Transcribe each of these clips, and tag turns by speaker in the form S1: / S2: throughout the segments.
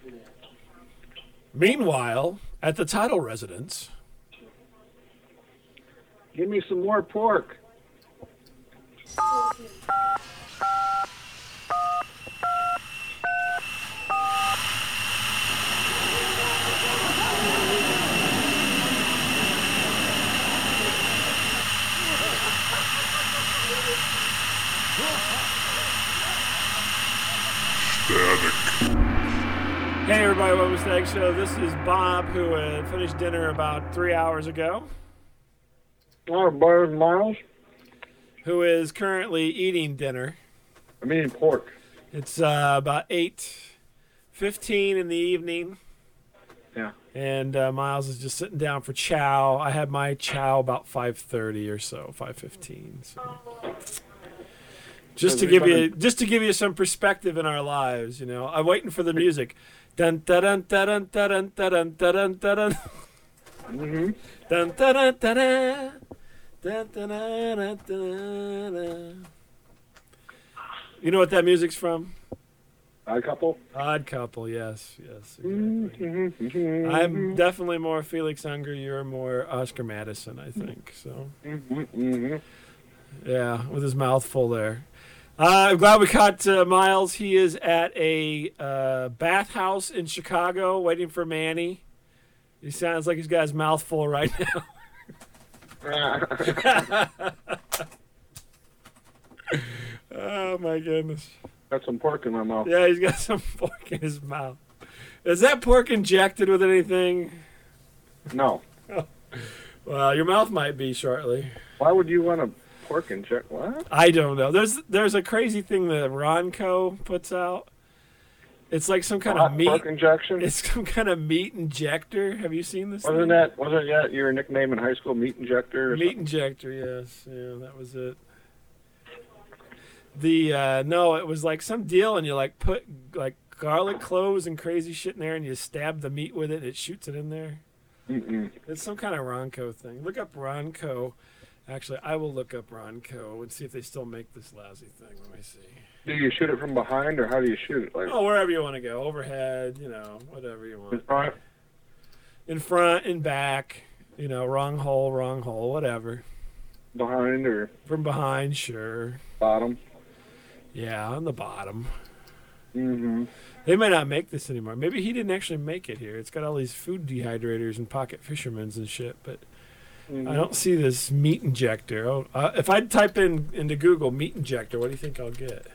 S1: Meanwhile, at the title residence,
S2: Give me some more pork.
S1: hey everybody, welcome to the Stag Show. This is Bob, who finished dinner about 3 hours ago,
S2: Our bar Miles.
S1: who is currently eating dinner.
S2: I'm eating pork.
S1: It's about 8:15 in the evening,
S2: Yeah.
S1: and Miles is just sitting down for chow. I had my chow about 5:30 or so, 5:15. So. Just to give you some perspective in our lives, you know. I'm waiting for the music. Dun dun dun dun dun dun dun dun dun dun. Dun dun dun dun dun dun dun. You know what that music's from?
S2: Odd Couple.
S1: Odd Couple, yes, exactly. I'm definitely more Felix Unger. You're more Oscar Madison, I think. So, yeah, with his mouth full there. I'm glad we caught Miles. He is at a bathhouse in Chicago waiting for Manny. He sounds like he's got his mouth full right now. Oh, my goodness.
S2: Got some pork in my mouth.
S1: Yeah, he's got some pork in his mouth. Is that pork injected with anything?
S2: No.
S1: Oh. Well, your mouth might be shortly.
S2: Why would you want a pork inject? What?
S1: I don't know. There's a crazy thing that Ronco puts out. It's like some kind of meat
S2: pork injection.
S1: It's some kind of meat injector. Have you seen this?
S2: Wasn't that your nickname in high school, meat injector?
S1: Meat injector, yes. Yeah, that was it. No, it was like some deal, and you like put like garlic cloves and crazy shit in there, and you stab the meat with it, and it shoots it in there. It's some kind of Ronco thing. Look up Ronco. Actually, I will look up Ronco and see if they still make this lousy thing. Let me see.
S2: Do you shoot it from behind, or how do you shoot it? Like,
S1: wherever you want to go. Overhead, whatever you want.
S2: in front?
S1: In front, in back, wrong hole, whatever.
S2: Behind or?
S1: From behind, sure.
S2: Bottom?
S1: Yeah, on the bottom.
S2: Mm-hmm.
S1: They may not make this anymore. Maybe he didn't actually make it here. It's got all these food dehydrators and pocket fishermen's and shit, but I don't see this meat injector. If I type into Google meat injector, what do you think I'll get?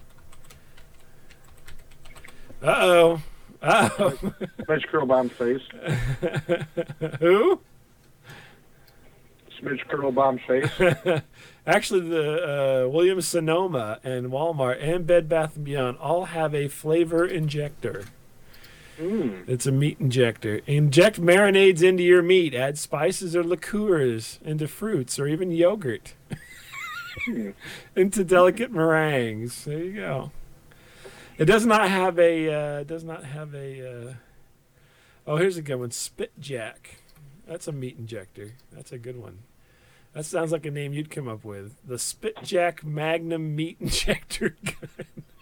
S1: Uh-oh.
S2: Smidge Curl Bomb face.
S1: Who?
S2: Smidge Curl Bomb face.
S1: Actually, the Williams-Sonoma and Walmart and Bed Bath & Beyond all have a flavor injector. It's a meat injector. Inject marinades into your meat. Add spices or liqueurs into fruits or even yogurt. Into delicate meringues. There you go. It does not have a. Oh, here's a good one. Spitjack. That's a meat injector. That's a good one. That sounds like a name you'd come up with. The Spitjack Magnum Meat Injector Gun.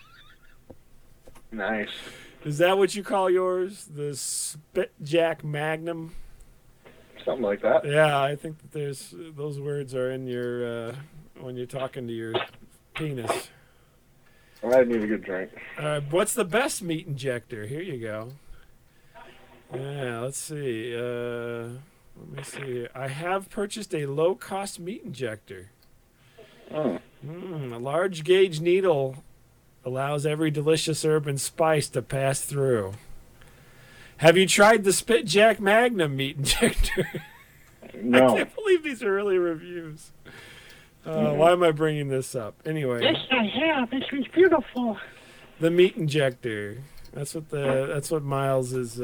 S2: Nice.
S1: Is that what you call yours? The Spitjack Magnum?
S2: Something like that.
S1: Yeah, I think that those words are in your when you're talking to your penis.
S2: I need a good drink.
S1: What's the best meat injector? Here you go. Yeah, let's see. Let me see here. I have purchased a low-cost meat injector. A large gauge needle allows every delicious herb and spice to pass through. Have you tried the Spitjack Magnum meat injector?
S2: No.
S1: I can't believe these are early reviews. Why am I bringing this up? Anyway.
S3: Yes, I have. This is beautiful.
S1: The meat injector. That's what Miles is.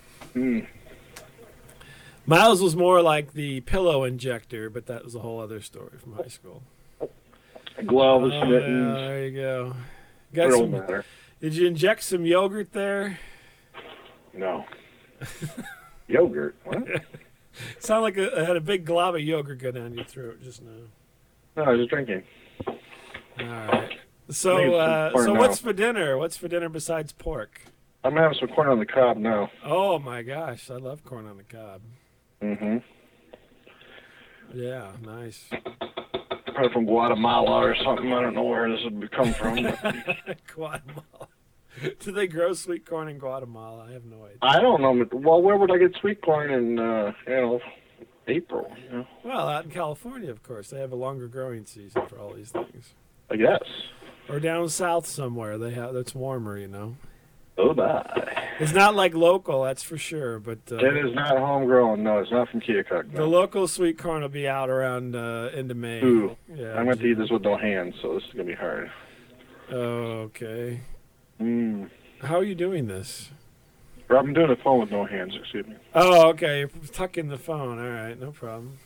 S1: Miles was more like the pillow injector, but that was a whole other story from high school.
S2: Gloves,
S1: Yeah,
S2: mittens.
S1: there you go.
S2: Don't matter.
S1: Did you inject some yogurt there?
S2: No. Yogurt? What?
S1: Sounded like I had a big glob of yogurt go down your throat just now.
S2: No, I was just drinking.
S1: All right. So what's for dinner? What's for dinner besides pork?
S2: I'm having some corn on the cob now.
S1: Oh my gosh, I love corn on the cob.
S2: Mm-hmm.
S1: Yeah, nice.
S2: Probably from Guatemala or something. I don't know where this would come from. But
S1: Guatemala. Do they grow sweet corn in Guatemala? I have no idea.
S2: I don't know. Well, where would I get sweet corn in, April? You know?
S1: Well, out in California, of course, they have a longer growing season for all these things.
S2: I guess.
S1: Or down south somewhere, that's warmer, you know.
S2: Oh, bye.
S1: It's not like local, that's for sure. But
S2: It is not homegrown. No, it's not from Keokuk.
S1: the
S2: No.
S1: local sweet corn will be out around into May.
S2: Ooh,
S1: Yeah,
S2: I'm going to eat this with no hands, so this is going to be hard.
S1: Okay.
S2: Mm.
S1: How are you doing this?
S2: I'm doing a phone with no hands, excuse me.
S1: Oh, okay. You're tucking the phone. All right, no problem.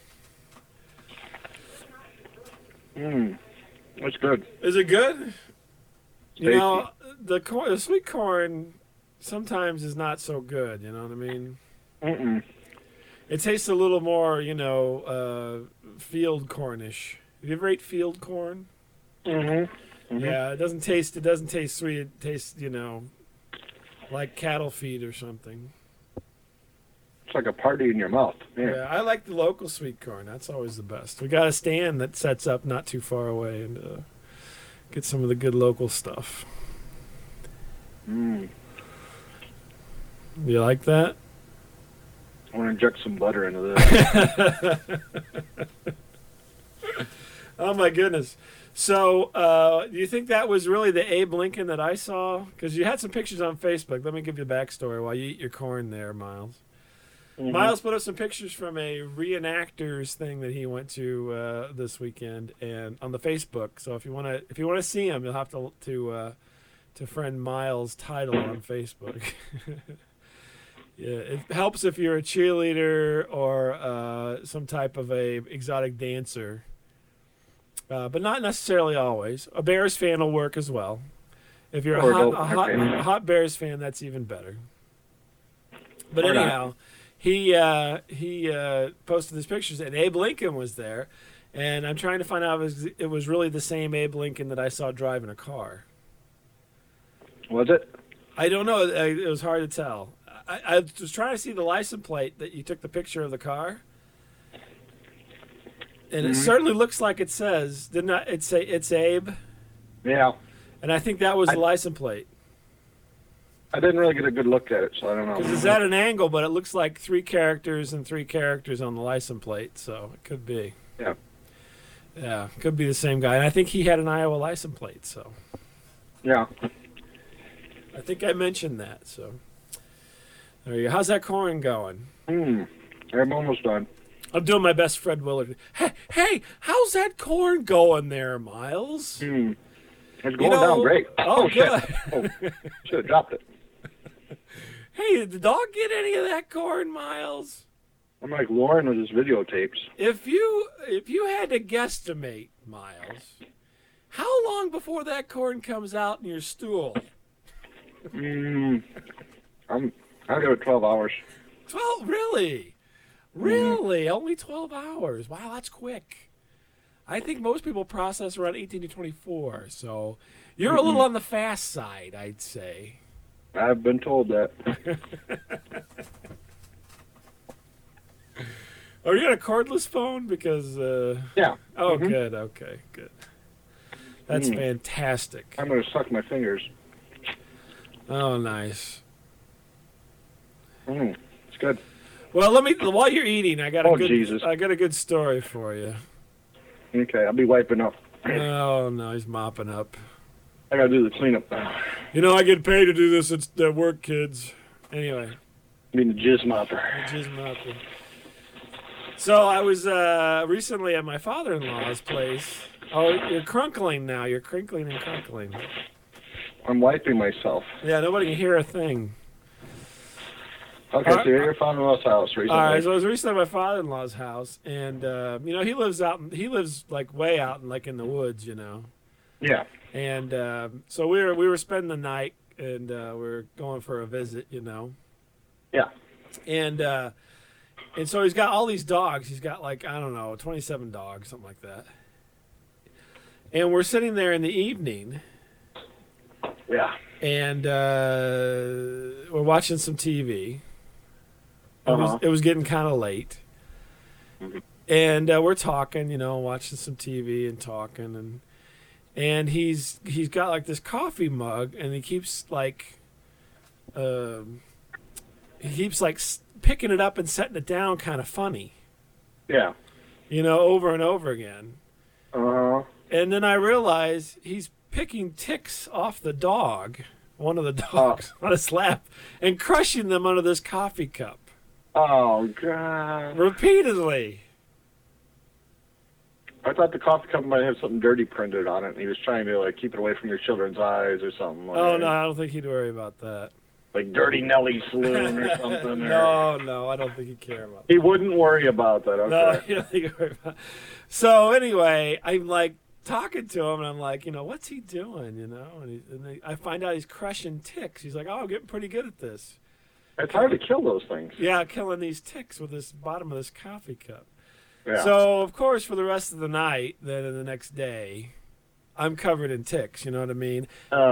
S2: Mmm. That's good.
S1: Is it good? You
S2: Tasty.
S1: know, the sweet corn sometimes is not so good. You know what I mean?
S2: Mm-mm.
S1: It tastes a little more, field cornish. Have you ever ate field corn?
S2: Mm-hmm. Mm-hmm.
S1: Yeah, it doesn't taste sweet. It tastes, like cattle feed or something.
S2: It's like a party in your mouth.
S1: Yeah,
S2: Yeah.
S1: I like the local sweet corn. That's always the best. We got a stand that sets up not too far away and get some of the good local stuff.
S2: Mm.
S1: You like that?
S2: I want to inject some butter into this.
S1: Oh my goodness. So, do you think that was really the Abe Lincoln that I saw? Because you had some pictures on Facebook. Let me give you the backstory while you eat your corn there, Miles.
S2: Mhm.
S1: Miles put up some pictures from a reenactors thing that he went to this weekend and on the Facebook. So if you want to see him, you'll have to friend Miles' title on Facebook. Yeah, it helps if you're a cheerleader or some type of a exotic dancer. But not necessarily always. A Bears fan will work as well. If you're
S2: Or
S1: a
S2: fan.
S1: hot Bears fan, that's even better. But
S2: Or not.
S1: anyhow, he posted his pictures, and Abe Lincoln was there. And I'm trying to find out if it was really the same Abe Lincoln that I saw driving a car.
S2: Was it?
S1: I don't know. It was hard to tell. I was trying to see the license plate that you took the picture of the car. And it certainly looks like it says, didn't it say it's Abe?
S2: Yeah.
S1: And I think that was the license plate.
S2: I didn't really get a good look at it, so I don't know.
S1: Because it's at an angle, but it looks like 3 characters and 3 characters on the license plate, so it could be.
S2: Yeah.
S1: Yeah, could be the same guy. And I think he had an Iowa license plate, so.
S2: Yeah.
S1: I think I mentioned that, so. There you go. How's that corn going?
S2: I'm almost done.
S1: I'm doing my best Fred Willard. Hey, how's that corn going there, Miles?
S2: It's going down great.
S1: Oh,
S2: shit.
S1: good.
S2: Oh, should have dropped it.
S1: Hey, did the dog get any of that corn, Miles?
S2: I'm like Lauren with his videotapes.
S1: If you had to guesstimate, Miles, how long before that corn comes out in your stool?
S2: I'll give it 12 hours.
S1: 12? Really? Really? Only 12 hours? Wow, that's quick. I think most people process around 18 to 24, so you're a little on the fast side, I'd say.
S2: I've been told that.
S1: Are you on a cordless phone? Because,
S2: Yeah.
S1: oh, good, okay, good. That's fantastic.
S2: I'm going to suck my fingers.
S1: Oh, nice.
S2: It's good.
S1: Well, while you're eating, I got
S2: Oh,
S1: a
S2: Jesus.
S1: good story for you.
S2: Okay, I'll be wiping up.
S1: Oh, no, he's mopping up.
S2: I got to do the cleanup now.
S1: You know, I get paid to do this at work, kids. Anyway.
S2: I mean the jizz mopper.
S1: Jizz mopping. So I was recently at my father-in-law's place. Oh, you're crunkling now. You're crinkling and crunkling.
S2: I'm wiping myself.
S1: Yeah, nobody can hear a thing.
S2: Okay, so you're at your father-in-law's house recently.
S1: All right, so I was recently at my father-in-law's house, and he lives like way out in the woods,
S2: Yeah.
S1: And so we were spending the night, and we were going for a visit,
S2: Yeah.
S1: And so he's got all these dogs. He's got 27 dogs, something like that. And we're sitting there in the evening.
S2: Yeah.
S1: and we're watching some TV. It was getting kind of late, and we're talking, watching some TV and talking, and he's got like this coffee mug, and he keeps like picking it up and setting it down, kind of funny.
S2: Yeah.
S1: Over and over again.
S2: Uh-huh.
S1: And then I realize he's picking ticks off the dog, one of the dogs, on his lap, and crushing them under this coffee cup.
S2: Oh, God.
S1: Repeatedly.
S2: I thought the coffee cup might have something dirty printed on it, and he was trying to, like, keep it away from your children's eyes or something.
S1: Oh, no, I don't think he'd worry about that.
S2: Like Dirty Nelly Saloon or something.
S1: No, I don't think he'd care about that.
S2: He wouldn't worry about that, okay.
S1: No, he don't think he'd worry about that. So, anyway, I'm, like, talking to him, and I'm like, what's he doing, And I find out he's crushing ticks. He's like, I'm getting pretty good at this.
S2: It's hard to kill those things.
S1: Yeah, killing these ticks with this bottom of this coffee cup.
S2: Yeah.
S1: So, of course, for the rest of the night, then the next day, I'm covered in ticks, you know what I mean?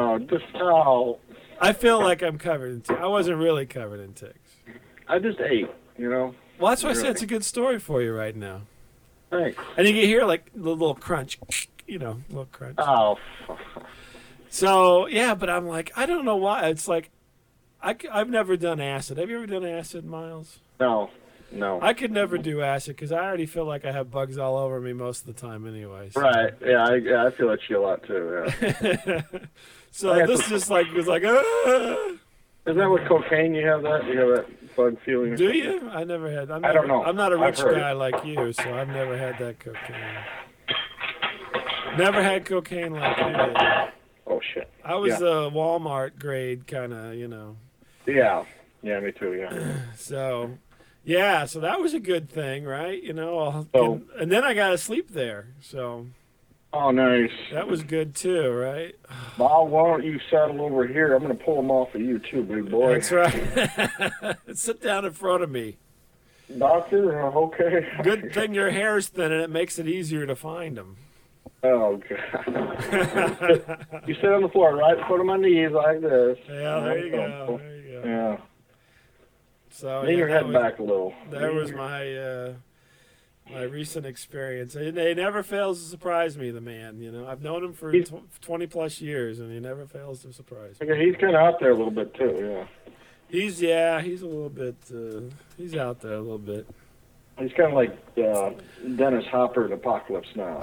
S1: I feel like I'm covered in ticks. I wasn't really covered in ticks.
S2: I just ate,
S1: Well, that's why I said it's a good story for you right now.
S2: Thanks.
S1: And you can hear, like, the little crunch, little crunch.
S2: Oh.
S1: So, yeah, but I'm like, I don't know why. It's like, I've never done acid. Have you ever done acid, Miles?
S2: No.
S1: I could never do acid because I already feel like I have bugs all over me most of the time anyway. So.
S2: Right. Yeah, I feel that shit a lot too, yeah.
S1: So this just like was like, ah.
S2: Is that with cocaine you have that? You have that bug feeling?
S1: Do you? I never had.
S2: I don't know.
S1: I'm not a rich guy like you, so I've never had that cocaine. Never had cocaine like you did.
S2: Oh, shit.
S1: I was a Walmart grade kind of,
S2: Yeah. Yeah, me too, yeah.
S1: So, yeah, so that was a good thing, right? And then I got to sleep there, so.
S2: Oh, nice.
S1: That was good too, right?
S2: Bob, why don't you settle over here? I'm going to pull them off of you too, big boy.
S1: That's right. Sit down in front of me.
S2: Doctor, okay.
S1: Good thing your hair's thin and it makes it easier to find them.
S2: Oh, God. You sit on the floor right in front of my knees like this.
S1: Yeah, there you go. There you go.
S2: Yeah.
S1: So,
S2: lean your head back a little.
S1: That was my my recent experience. He never fails to surprise me, the man. I've known him for 20 plus years, and he never fails to surprise me.
S2: Okay, he's kind of out there a little bit too. Yeah.
S1: He's a little bit. He's out there a little bit.
S2: He's kind of like Dennis Hopper in Apocalypse Now.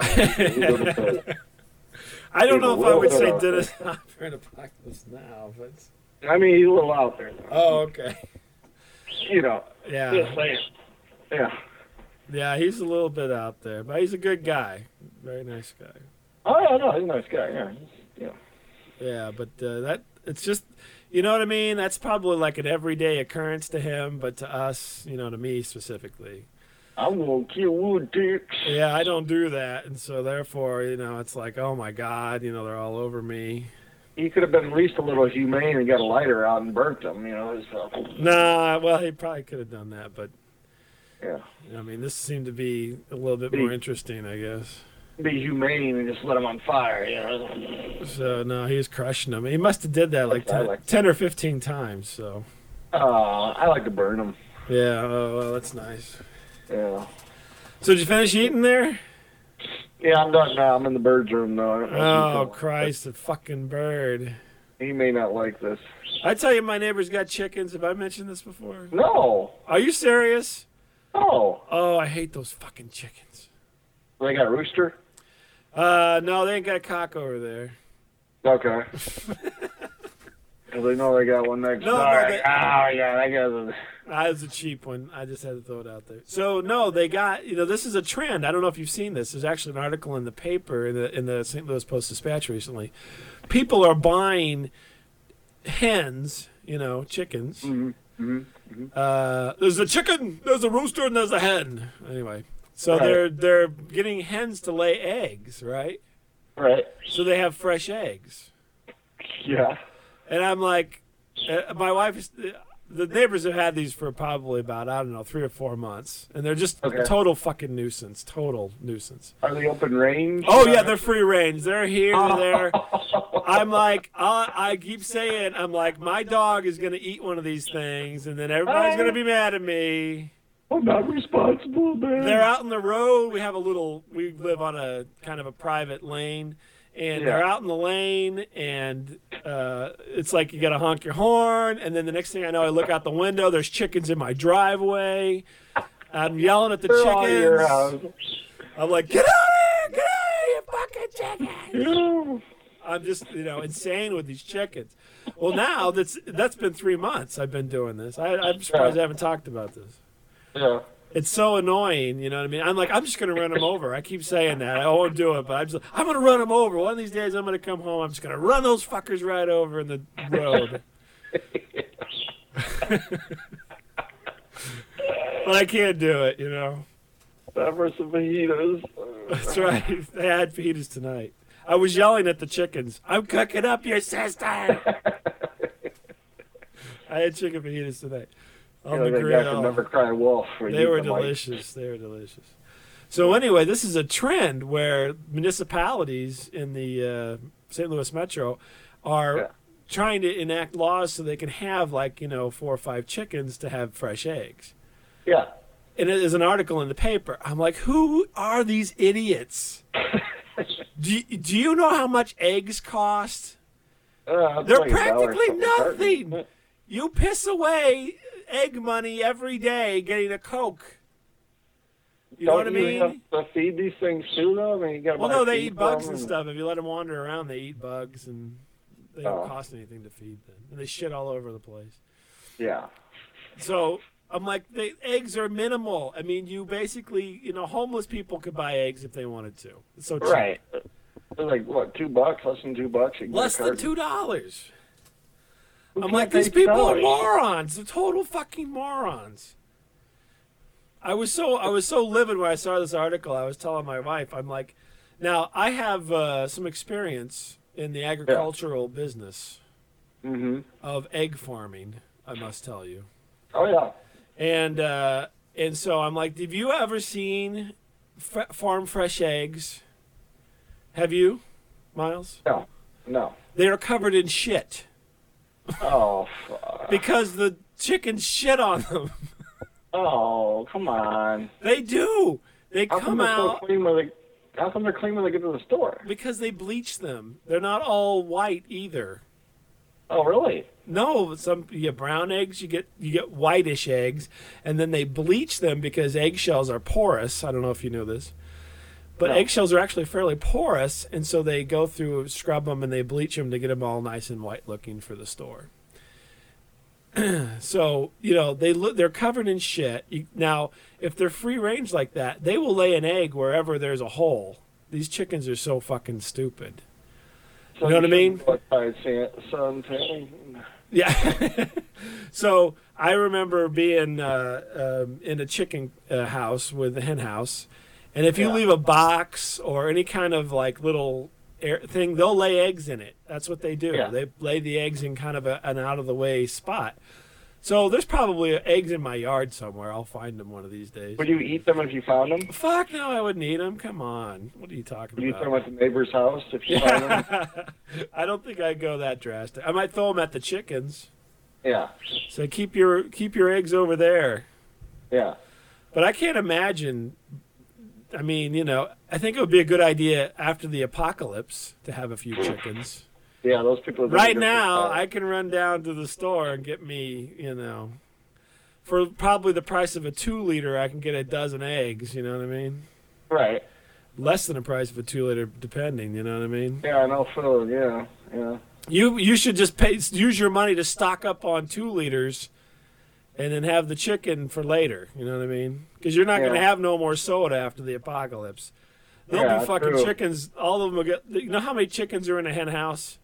S1: I don't know if I would say Dennis Hopper in Apocalypse Now, but
S2: I mean, he's a little out there.
S1: Oh, okay.
S2: Yeah.
S1: Just
S2: saying. Yeah.
S1: Yeah, he's a little bit out there, but he's a good guy. Very nice guy.
S2: Oh, no, he's a nice guy, yeah.
S1: Yeah, but it's just, you know what I mean? That's probably like an everyday occurrence to him, but to us, to me specifically.
S2: I'm going to kill dicks.
S1: Yeah, I don't do that, and so therefore, it's like, oh my God, they're all over me.
S2: He could have been at least a little humane and got a lighter out and burnt them, so.
S1: Nah, well, he probably could have done that, but.
S2: Yeah.
S1: I mean, this seemed to be a little bit more interesting, I guess.
S2: Be humane and just let him on fire,
S1: So, no, he was crushing them. He must have did that like 10 or 15 times, so.
S2: I like to burn them.
S1: Yeah, oh, well, that's nice.
S2: Yeah.
S1: So, did you finish eating there?
S2: Yeah, I'm done now. I'm in the bird's room now.
S1: Oh, Christ, the fucking bird.
S2: He may not like this.
S1: I tell you, my neighbor's got chickens. Have I mentioned this before?
S2: No.
S1: Are you serious?
S2: No.
S1: Oh, I hate those fucking chickens.
S2: They got a rooster?
S1: No, they ain't got a cock over there.
S2: Okay. Because they know they got one next door.
S1: That was a cheap one. I just had to throw it out there. So, no, they got, this is a trend. I don't know if you've seen this. There's actually an article in the paper, in the St. Louis Post-Dispatch recently. People are buying hens, chickens.
S2: Mm-hmm. Mm-hmm. Mm-hmm.
S1: There's a chicken, there's a rooster, and there's a hen. Anyway, so they're getting hens to lay eggs, right?
S2: Right.
S1: So they have fresh eggs.
S2: Yeah.
S1: And I'm like, my wife, the neighbors have had these for probably about, 3 or 4 months. And they're just a total fucking nuisance. Total nuisance.
S2: Are they open range?
S1: Oh, yeah, they're free range. They're here, they're there. I'm like, I keep saying, I'm like, my dog is going to eat one of these things, and then everybody's going to be mad at me.
S2: I'm not responsible, man.
S1: They're out in the road. We live on a kind of a private lane, and they're out in the lane, and it's like you got to honk your horn, and then the next thing I know, I look out the window, there's chickens in my driveway. I'm yelling at the chickens. I'm like, get out of here, you fucking chickens. I'm just, insane with these chickens. Well, now that's been 3 months I've been doing this. I'm surprised I haven't talked about this.
S2: Yeah.
S1: It's so annoying, you know what I mean? I'm like, I'm just going to run them over. I keep saying that. I won't do it, but I'm going to run them over. One of these days I'm going to come home. I'm just going to run those fuckers right over in the road. But I can't do it,
S2: Time for some fajitas.
S1: That's right. They had fajitas tonight. I was yelling at the chickens. I'm cooking up your sister. I had chicken fajitas tonight. On the grill.
S2: Guy can never cry wolf.
S1: They were delicious. They were delicious. So anyway, this is a trend where municipalities in the St. Louis Metro are trying to enact laws so they can have 4 or 5 chickens to have fresh eggs.
S2: Yeah.
S1: And it is an article in the paper. I'm like, who are these idiots? Do you know how much eggs cost? They're practically nothing. You piss away egg money every day getting a Coke. You know what I mean?
S2: Have to feed these things too, though? I mean,
S1: no, they eat bugs and stuff. If you let them wander around, they eat bugs, and they don't cost anything to feed them. And they shit all over the place.
S2: Yeah.
S1: So I'm like, the eggs are minimal. I mean, you basically, homeless people could buy eggs if they wanted to. It's so cheap.
S2: Right. They're like, what, $2? Less than $2?
S1: Less than $2. I'm like, these people are morons. They're total fucking morons. I was so livid when I saw this article. I was telling my wife, I'm like, now I have some experience in the agricultural business of egg farming, I must tell you.
S2: Oh, yeah.
S1: And so I'm like, have you ever seen farm fresh eggs? Have you, Miles?
S2: No.
S1: They are covered in shit.
S2: Oh, fuck.
S1: Because the chickens shit on them.
S2: Oh, come on.
S1: They do. They come out.
S2: How come they're clean when they get to the store?
S1: Because they bleach them. They're not all white either.
S2: Oh, really?
S1: No, you get brown eggs, you get whitish eggs, and then they bleach them because eggshells are porous. I don't know if you know this. But eggshells are actually fairly porous, and so they go through, scrub them, and they bleach them to get them all nice and white looking for the store. So, they're covered in shit. Now, if they're free range like that, they will lay an egg wherever there's a hole. These chickens are so fucking stupid. You know what I mean? Yeah. So I remember being in a chicken house with a hen house. And if you leave a box or any kind of little thing, they'll lay eggs in it. That's what they do. Yeah. They lay the eggs in kind of an out-of-the-way spot. So there's probably eggs in my yard somewhere. I'll find them one of these days.
S2: Would you eat them if you found them?
S1: Fuck no, I wouldn't eat them. Come on. What are you talking about?
S2: Would you eat them at the neighbor's house if you found them?
S1: I don't think I'd go that drastic. I might throw them at the chickens.
S2: Yeah.
S1: So keep your eggs over there.
S2: Yeah.
S1: But I can't imagine... I mean, I think it would be a good idea after the apocalypse to have a few chickens.
S2: Yeah, those people.
S1: Right now, I can run down to the store and get me, for probably the price of a 2-liter, I can get a dozen eggs. You know what I mean?
S2: Right.
S1: Less than the price of a 2-liter, depending. You know what I mean?
S2: Yeah, I know. Phil. Yeah.
S1: You should just use your money to stock up on 2 liters. And then have the chicken for later, you know what I mean? Because you're not going to have no more soda after the apocalypse. There'll be fucking chickens. All of them will get. You know how many chickens are in a hen house?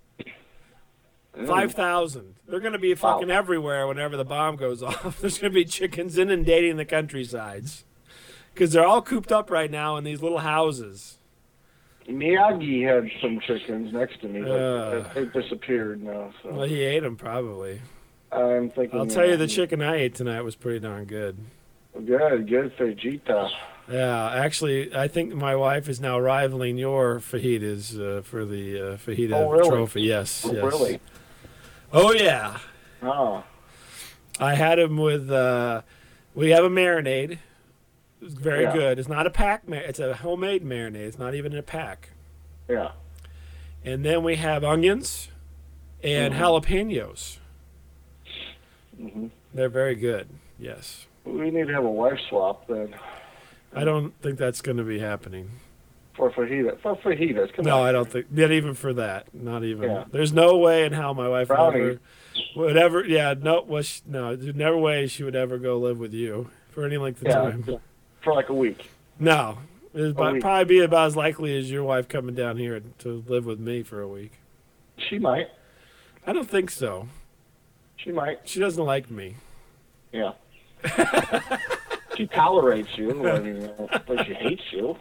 S1: 5,000. They're going to be fucking everywhere whenever the bomb goes off. There's going to be chickens inundating the countrysides because they're all cooped up right now in these little houses.
S2: Miyagi had some chickens next to me, but they disappeared now. So.
S1: Well, he ate them probably.
S2: I'm thinking.
S1: I'll tell you, the chicken I ate tonight was pretty darn good.
S2: Good fajita.
S1: Yeah, actually, I think my wife is now rivaling your fajitas for the fajita
S2: Oh, really?
S1: trophy. Yes, yes.
S2: Really?
S1: Oh yeah,
S2: Oh,
S1: I had them with. We have a marinade. It's very
S2: Yeah.
S1: good. It's not a pack. It's a homemade marinade. It's not even in a pack.
S2: yeah.
S1: And then we have onions and jalapenos.
S2: Hmm.
S1: They're very good. Yes.
S2: We need to have a wife swap then
S1: I don't think that's going to be happening.
S2: for fajita. For fajitas, come
S1: No,
S2: on.
S1: I don't think. Not even for that. Not even.
S2: Yeah.
S1: There's no way in hell my wife
S2: Brownie.
S1: would ever. Yeah. No. No. There's never way she would ever go live with you for any length of
S2: Yeah,
S1: time.
S2: for like a week.
S1: No. It'd
S2: A week.
S1: probably be about as likely as your wife coming down here to live with me for a week.
S2: She might.
S1: I don't think so.
S2: She might.
S1: She doesn't like me.
S2: Yeah. She tolerates you, I mean, but she hates you.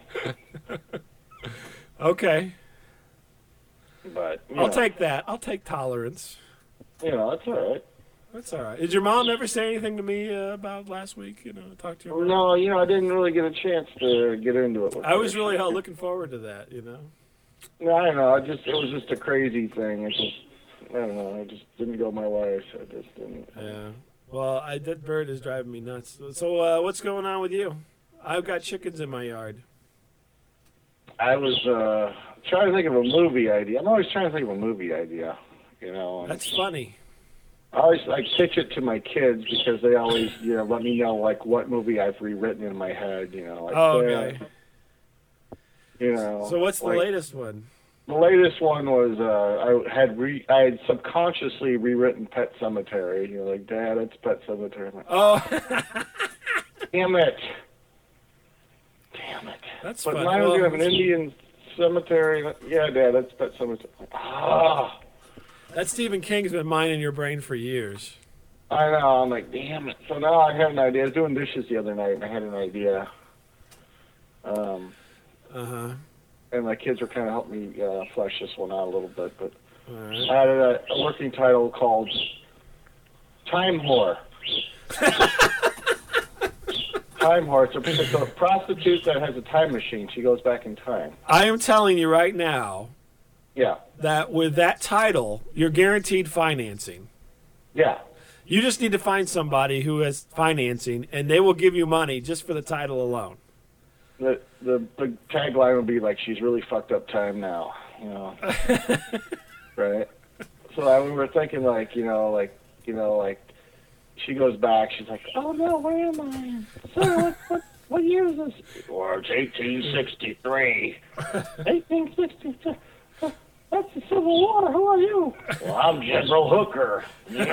S1: Okay.
S2: But
S1: I'll take that. I'll take tolerance.
S2: that's all right.
S1: That's all right. Did your mom ever say anything to me about last week? Talk to your mom?
S2: No, I didn't really get a chance to get into it. With
S1: I was
S2: her.
S1: really looking forward to that.
S2: No, I don't know. It was just a crazy thing. I don't know. I just didn't go my way, so I just didn't.
S1: Yeah. Well, that bird is driving me nuts. So, what's going on with you? I've got chickens in my yard.
S2: I was trying to think of a movie idea. I'm always trying to think of a movie idea. And
S1: That's funny.
S2: I always pitch it to my kids because they always let me know what movie I've rewritten in my head.
S1: Okay. So, what's the latest one?
S2: The latest one was I had subconsciously rewritten Pet Cemetery. Dad, it's Pet Cemetery. I'm like,
S1: Oh,
S2: damn it.
S1: that's
S2: But
S1: funny.
S2: mine was
S1: Well,
S2: gonna have an Indian cemetery. Yeah, Dad, that's Pet Cemetery. Ah,
S1: that Stephen King's been mining your brain for years.
S2: I know. I'm like, damn it. So now I have an idea. I was doing dishes the other night, and I had an idea. And my kids were kind of helping me flesh this one out a little bit, but
S1: All right.
S2: I had a working title called Time Whore. Time whore. It's a prostitute that has a time machine. She goes back in time.
S1: I am telling you right now
S2: Yeah.
S1: that with that title, you're guaranteed financing.
S2: Yeah.
S1: You just need to find somebody who has financing, and they will give you money just for the title alone.
S2: The tagline would be like, she's really fucked up time now. Right? So we were thinking she goes back. She's like,
S3: Oh no, where am I? Sir, what year is this?
S2: well, it's 1863.
S3: 1863. That's the Civil War. Who are you?
S2: Well, I'm General Hooker.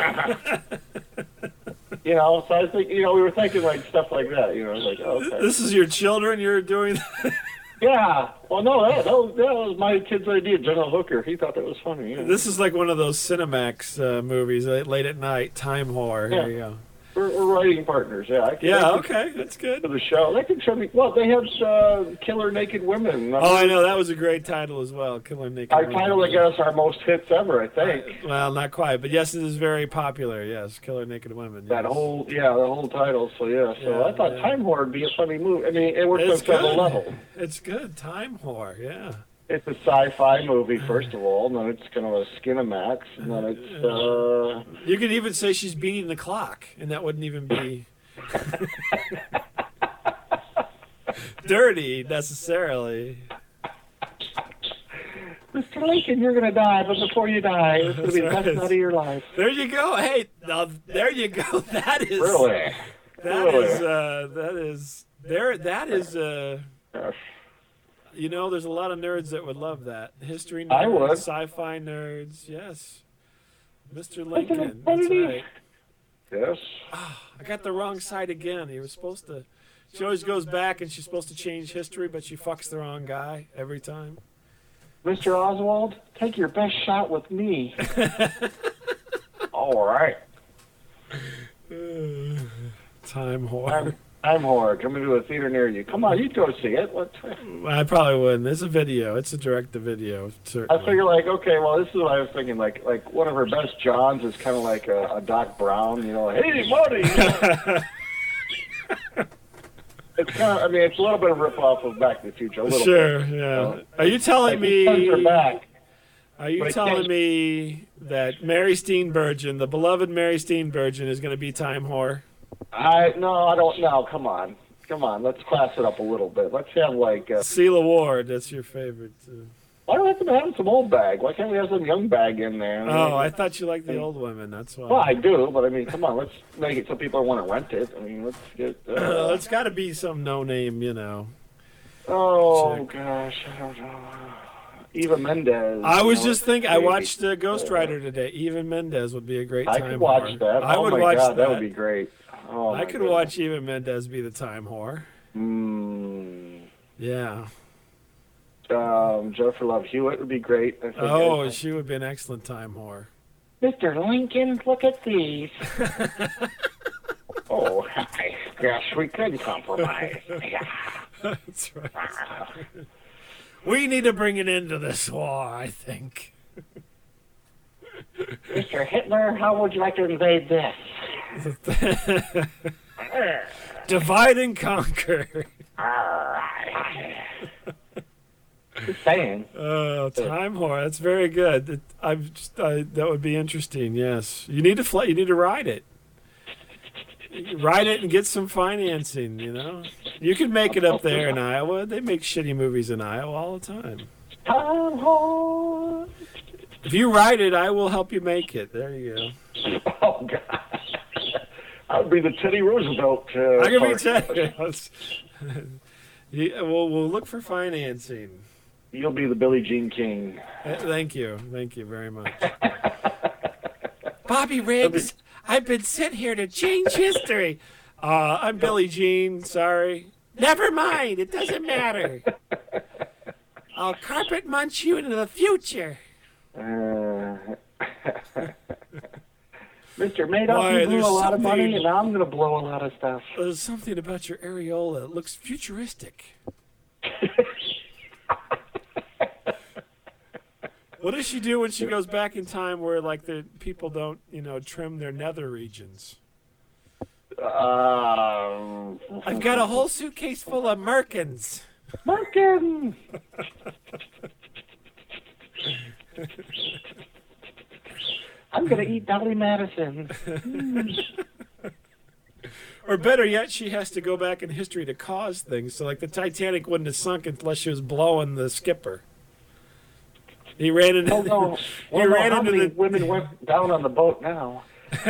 S2: So I think, we were thinking stuff like that. Like, okay.
S1: This is your children you're doing.
S2: Yeah. Well, no, that was my kid's idea, General Hooker. He thought that was funny.
S1: This is like one of those Cinemax movies, late at night, Time Whore.
S2: Yeah.
S1: Here you go.
S2: We're writing partners, yeah.
S1: Yeah, okay, that's good.
S2: For the show. They can show me. Well, they have Killer Naked Women.
S1: Oh, I know, that was a great title as well, Killer Naked
S2: Our
S1: Woman.
S2: title, I guess, our most hits ever, I think.
S1: Well, not quite, but yes, it is very popular, yes, Killer Naked Women.
S2: The
S1: Yes.
S2: whole title. So, yeah. So
S1: Yeah,
S2: I thought
S1: yeah.
S2: Time Whore would be a funny movie. I mean, it works on
S1: It's
S2: several
S1: good.
S2: levels.
S1: It's good, Time Whore, yeah.
S2: It's a sci-fi movie, first of all, and then it's kind of a Skinamax, and then it's...
S1: You could even say she's beating the clock, and that wouldn't even be dirty, necessarily.
S3: Mr. Lincoln, you're gonna die, but before you die, it's gonna be the
S1: That's
S3: best
S1: right.
S3: night of your life.
S1: There you go. Hey, now, there you go. That is...
S2: Really?
S1: That is
S2: Yes.
S1: there's a lot of nerds that would love that. History nerds,
S2: I would.
S1: sci-fi nerds, yes. Mr. Lincoln,
S3: Kennedy.
S1: that's right.
S2: Yes.
S1: I got the wrong side again. He was supposed to... She always goes back and she's supposed to change history, but she fucks the wrong guy every time.
S3: Mr. Oswald, take your best shot with me.
S2: All right.
S1: Time whore.
S2: I'm Whore. Coming to a theater near you. Come on, you go see it. What?
S1: I probably wouldn't. It's a video. It's a direct-to-video, certainly.
S2: I figure, okay, well, this is what I was thinking. Like one of her best Johns is kind of like a Doc Brown, hey, buddy. It's kind of, I mean, it's a little bit of a rip-off of Back to the Future. A little
S1: Sure,
S2: bit.
S1: yeah. Are you telling
S2: Like, his sons are
S1: me?
S2: back.
S1: Are you
S2: but it
S1: telling
S2: can't-
S1: me that Mary Steenburgen, the beloved Mary Steenburgen, is going to be time whore?
S2: No, I don't know. Come on. Let's class it up a little bit. Let's have like,
S1: Celia Ward, that's your favorite.
S2: why do we have to have some old bag? Why can't we have some young bag in there?
S1: Oh, I thought you liked the old women. That's why.
S2: Well, I do, but I mean, come on, let's make it so people want to rent it. I mean, let's get.
S1: It's got to be some no-name,
S2: Oh
S1: check.
S2: gosh, I don't know. Eva Mendes.
S1: I was
S2: you know,
S1: just thinking. I
S2: maybe.
S1: watched Ghost Rider today. Even Mendez would be a great
S2: I
S1: time
S2: could watch
S1: whore.
S2: that.
S1: I
S2: Oh
S1: would
S2: my
S1: watch
S2: God,
S1: that.
S2: would be great. Oh,
S1: I could watch Even Mendez be the time whore. Yeah.
S2: Jennifer Love Hewitt would be great. I think.
S1: Oh, she would be an excellent time whore.
S3: Mr. Lincoln, look at these.
S2: Oh, I guess we could compromise. Yeah.
S1: That's right. We need to bring an end to this war, I think.
S3: Mr. Hitler, how would you like to invade this?
S1: Divide and conquer.
S2: Just saying.
S1: Time whore. That's very good. That would be interesting. Yes, you need to fly. You need to ride it. Ride it and get some financing. You can make it up there in Iowa. They make shitty movies in Iowa all the time.
S3: Time whore.
S1: If you ride it, I will help you make it. There you go.
S2: Oh God. I would be the Teddy Roosevelt.
S1: I can be
S2: part.
S1: We'll look for financing.
S2: You'll be the Billie Jean King.
S1: Thank you very much. Bobby Riggs, I've been sent here to change history. I'm Billie Jean. Sorry. Never mind. It doesn't matter. I'll carpet munch you into the future.
S2: Mr. Madoff,
S1: Why,
S2: you blew
S1: there's
S2: a lot of money,
S1: something-
S2: and I'm going to blow a lot of stuff.
S1: There's something about your areola that looks futuristic. What does she do when she goes back in time where, like, the people don't, trim their nether regions? I've got a whole suitcase full of merkins.
S3: Lincoln. I'm going to eat Dolly Madison.
S1: Or better yet, she has to go back in history to cause things. So, like, the Titanic wouldn't have sunk unless she was blowing the skipper. He ran into.
S2: Oh, no.
S1: He ran
S2: how
S1: into
S2: many
S1: the.
S2: women went down on the boat now?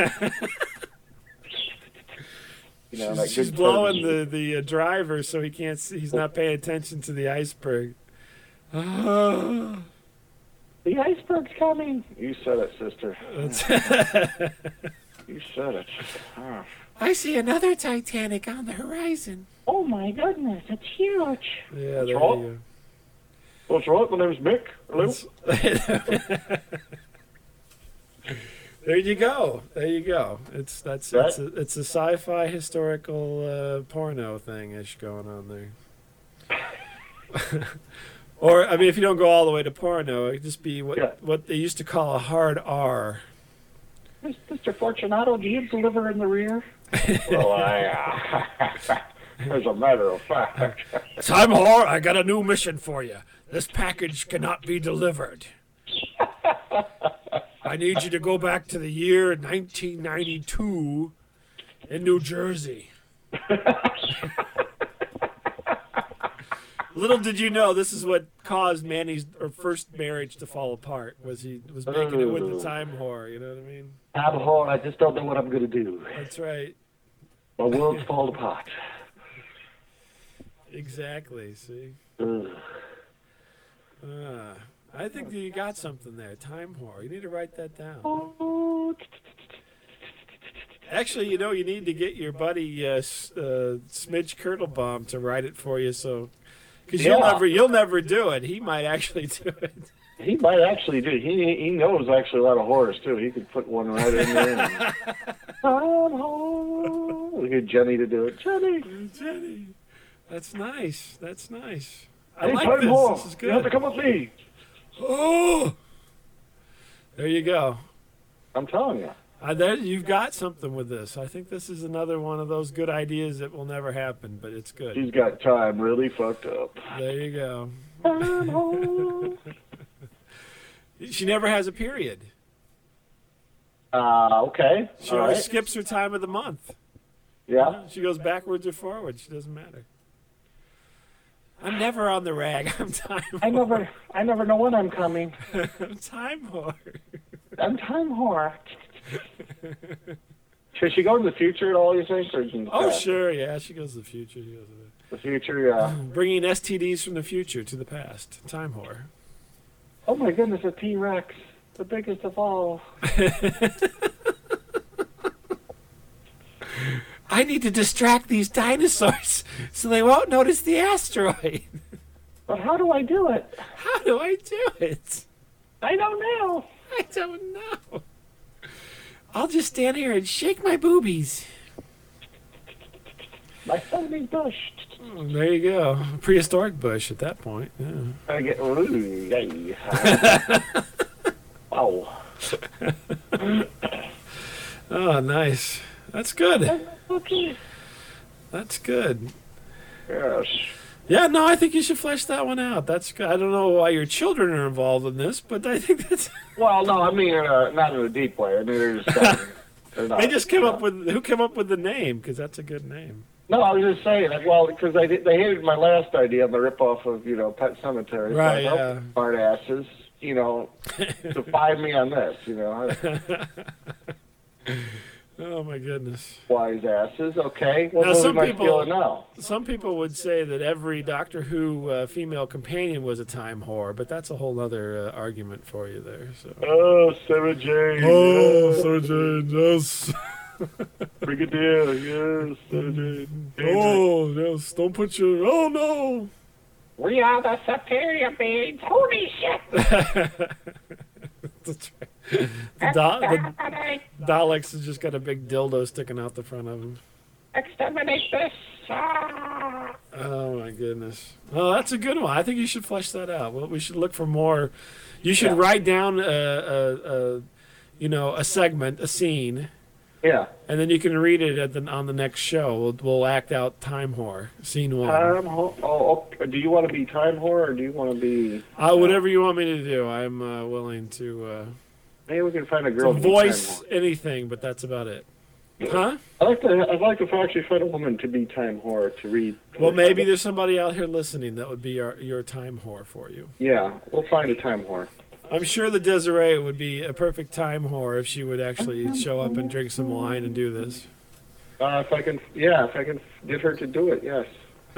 S2: Like
S1: She's
S2: good
S1: blowing
S2: service.
S1: the driver, so he can't see. He's not paying attention to the iceberg. Oh,
S3: The iceberg's coming.
S2: You said it, sister.
S1: that's-
S2: You said it. Oh.
S1: I see another Titanic on the horizon.
S3: Oh my goodness, it's huge.
S1: Yeah, there
S2: wrong?
S1: you
S2: What's right? My name's Mick. Hello.
S1: go. There you go. There you go. It's a sci-fi historical porno thing ish going on there. Or I mean, if you don't go all the way to porno, it could just be what they used to call a hard R.
S3: Mr. Fortunato, do you deliver in the rear?
S2: Well, as a matter of fact.
S1: Time whore, I got a new mission for you. This package cannot be delivered. I need you to go back to the year 1992 in New Jersey. Little did you know, this is what caused Manny's first marriage to fall apart. Was making it with the time whore? You know what I mean?
S2: I'm a whore. I just don't know what I'm going to do.
S1: That's right.
S2: My world's falling apart.
S1: Exactly. See.
S2: Ugh.
S1: I think that you got something there. Time whore. You need to write that down.
S3: Oh,
S1: Actually, you need to get your buddy Smidge Kirtlebaum to write it for you, so because you'll never do it. He might actually do it.
S2: He might actually do. He knows actually a lot of horrors too. He could put one right in there. We get Jenny to do it.
S1: Jenny, that's nice. That's nice. I
S2: Hey,
S1: like
S2: time
S1: this.
S2: whore.
S1: This is
S2: You have to
S1: good.
S2: come with me.
S1: Oh, there you go.
S2: I'm telling you.
S1: There, you've got something with this. I think this is another one of those good ideas that will never happen, but it's good.
S2: She's got time really fucked up.
S1: There you go.
S3: Time whore.
S1: She never has a period.
S2: Okay.
S1: She
S2: All
S1: always
S2: right.
S1: skips her time of the month.
S2: Yeah.
S1: She goes backwards or forwards. She doesn't matter. I'm never on the rag. I'm time whore.
S2: I never know when I'm coming.
S1: I'm time whore.
S2: I'm time whore. Should she go to the future at all, you think? Or in the
S1: Oh,
S2: past?
S1: sure. Yeah, she goes to the future. She goes to
S2: The future, yeah.
S1: bringing STDs from the future to the past. Time whore.
S2: Oh my goodness, a T-Rex. The biggest of all.
S1: I need to distract these dinosaurs so they won't notice the asteroid.
S2: But how do I do it?
S1: How do I do it?
S2: I don't know.
S1: I don't know. I'll just stand here and shake my boobies.
S2: My phony bush.
S1: There you go. Prehistoric bush at that point. Yeah.
S2: I get yay. Wow.
S1: Oh, nice. That's good.
S3: Okay.
S1: That's good.
S2: Yes.
S1: Yeah, no, I think you should flesh that one out. That's good. I don't know why your children are involved in this, but I think that's.
S2: Well, no, I mean not in a deep way. I mean they're just.
S1: They just came up with who came up with the name because that's a good name.
S2: No, I was just saying. Like, well, because they hated my last idea, my ripoff of Pet Cemetery.
S1: Right,
S2: So I
S1: yeah.
S2: hope smart asses, to find me on this.
S1: Oh my goodness.
S2: Wise asses. Okay.
S1: Now,
S2: What
S1: some
S2: am I
S1: people-
S2: feeling now?
S1: Some people would say that every Doctor Who female companion was a time whore, but that's a whole other argument for you there. So.
S2: Oh, Sarah Jane.
S1: Sarah Jane, yes.
S2: Brigadier, yes. Sarah Jane.
S1: Oh, yes. Don't put your. Oh no.
S3: We are the superior beings. Holy shit!
S1: That's right. The Daleks has just got a big dildo sticking out the front of them.
S3: Exterminate this. Ah.
S1: Oh my goodness. Oh, that's a good one. I think you should flesh that out. Well, we should look for more. You should write down a segment, a scene,
S2: Yeah.
S1: and then you can read it on the next show. We'll act out Time Whore, scene 1.
S2: Time whore. Oh, okay. Do you want to be time whore or do you want to be?
S1: Whatever you want me to do, I'm willing to
S2: Maybe we can find a girl. To be
S1: voice
S2: time
S1: anything, but that's about it. Huh?
S2: whore. I'd like to actually find a woman to be time whore to read.
S1: Well, maybe there's somebody out here listening that would be your time whore for you.
S2: Yeah, we'll find a time whore.
S1: I'm sure the Desiree would be a perfect time whore if she would actually show up and drink some wine and do this.
S2: If I can get her to do it, yes.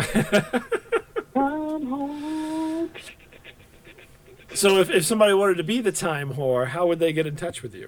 S2: Time whore.
S1: So if somebody wanted to be the time whore, how would they get in touch with you?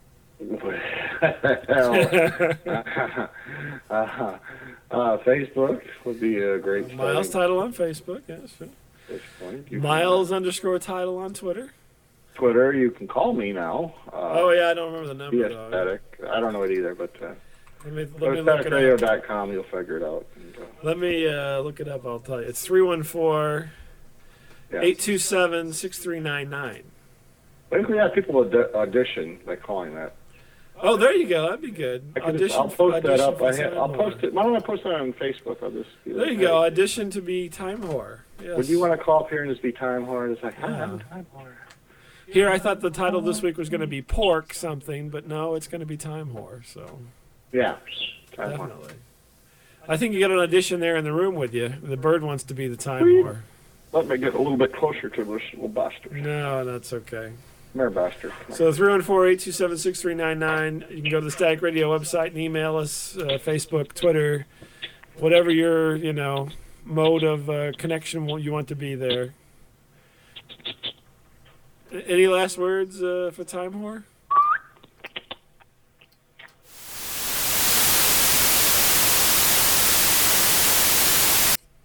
S2: Facebook would be a great
S1: Miles Title on Facebook, yes.
S2: starting
S1: Miles _ Title on Twitter.
S2: Twitter, you can call me now.
S1: Oh yeah, I don't remember the
S2: Be
S1: number though.
S2: aesthetic. I don't know it either, but
S1: Let me look it up.
S2: aestheticradio.com, you'll figure it out. And,
S1: Let me look it up. I'll tell you. It's 314
S2: yeah.
S1: 827 6399.
S2: I think we have people audition by calling that.
S1: Oh, there you go. That'd be good.
S2: I'll post that up.
S1: for time
S2: I'll
S1: whore.
S2: post it. Why don't I post it on Facebook? I'll just be
S1: There
S2: like,
S1: you go. Audition to be time whore. Yes.
S2: Would you want to call up here and just be time whore? It's like, hi,
S1: Yeah.
S2: I'm time whore.
S1: Here, I thought the title this week was going to be pork something, but no, it's going to be time whore. So
S2: Yeah, time whore.
S1: definitely. I think you got an audition there in the room with you. The bird wants to be the time whore.
S2: Let me get a little bit closer to this little bastard.
S1: No, that's okay.
S2: Mere bastard.
S1: So 314-827-6399. You can go to the Static Radio website and email us, Facebook, Twitter, whatever your mode of connection you want to be there. Any last words for time whore?